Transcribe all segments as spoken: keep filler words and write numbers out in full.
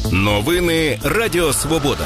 Новини Радіо Свобода.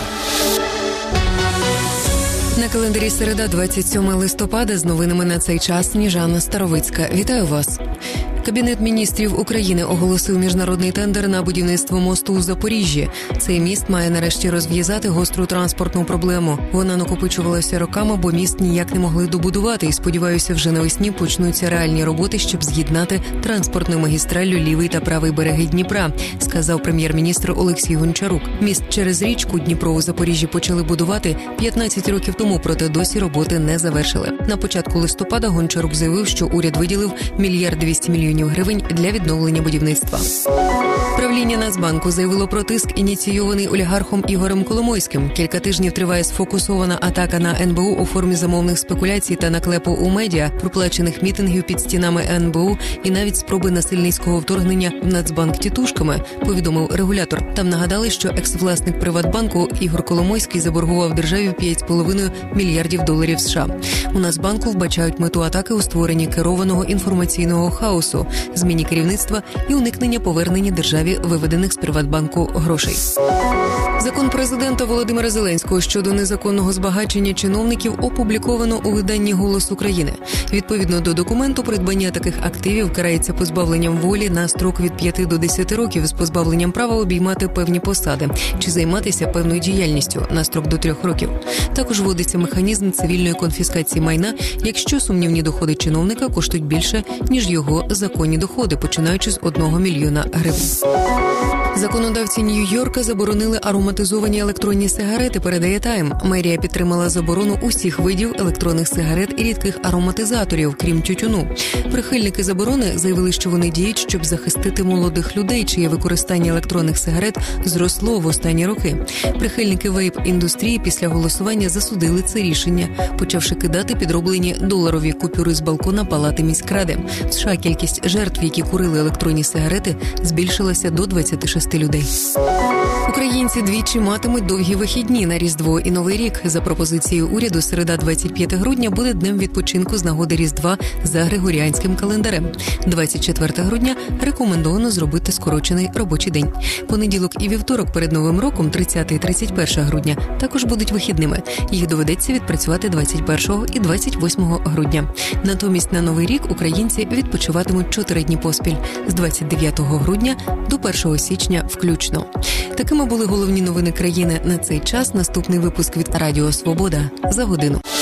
На календарі середа, двадцять сьоме листопада, з новинами на цей час Сніжана Старовицька. Вітаю вас. Кабінет міністрів України оголосив міжнародний тендер на будівництво мосту у Запоріжжі. Цей міст має нарешті розв'язати гостру транспортну проблему. Вона накопичувалася роками, бо міст ніяк не могли добудувати. І, сподіваюся, вже навесні почнуться реальні роботи, щоб з'єднати транспортною магістраллю лівий та правий береги Дніпра, сказав прем'єр-міністр Олексій Гончарук. Міст через річку Дніпро у Запоріжжі почали будувати п'ятнадцять років тому, проте досі роботи не завершили. На початку листопада Гончарук заявив, що уряд виділив мільярд двісті мільйонів гривень для відновлення будівництва. Правління Нацбанку заявило про тиск, ініційований олігархом Ігорем Коломойським. Кілька тижнів триває сфокусована атака на ен бе у у формі замовних спекуляцій та наклепу у медіа, проплачених мітингів під стінами ен бе у і навіть спроби насильницького вторгнення в Нацбанк тітушками, повідомив регулятор. Там нагадали, що екс-власник Приватбанку Ігор Коломойський заборгував державі п'ять з половиною мільярдів доларів США. У Нацбанку вбачають мету атаки у створенні керованого інформаційного хаосу, зміні керівництва і уникнення повернення державі виведених з Приватбанку грошей. Закон президента Володимира Зеленського щодо незаконного збагачення чиновників опубліковано у виданні «Голос України». Відповідно до документу, придбання таких активів карається позбавленням волі на строк від п'яти до десяти років з позбавленням права обіймати певні посади чи займатися певною діяльністю на строк до трьох років. Також вводиться механізм цивільної конфіскації майна, якщо сумнівні доходи чиновника коштують більше, ніж його законні доходи, починаючи з одного мільйона гривень. Законодавці Нью-Йорка заборонили ароматизовані електронні сигарети, передає Тайм. Мерія підтримала заборону усіх видів електронних сигарет і рідких ароматизаторів, крім тютюну. Прихильники заборони заявили, що вони діють, щоб захистити молодих людей, чиє використання електронних сигарет зросло в останні роки. Прихильники вейп-індустрії після голосування засудили це рішення, почавши кидати підроблені доларові купюри з балкона палати міськради. В США кількість жертв, які курили електронні сигарети, збільшилася до двадцяти шести людей. Українці двічі матимуть довгі вихідні на Різдво і Новий рік. За пропозицією уряду, середа двадцять п'яте грудня буде днем відпочинку з нагоди Різдва за григоріанським календарем. двадцять четверте грудня рекомендовано зробити скорочений робочий день. Понеділок і вівторок перед Новим роком, тридцяте і тридцять перше грудня, також будуть вихідними. Їх доведеться відпрацювати двадцять першого і двадцять восьмого грудня. Натомість на Новий рік українці відпочиватимуть чотири дні поспіль з двадцять дев'ятого грудня до першого січня включно. Такими були головні новини країни на цей час. Наступний випуск від Радіо Свобода за годину.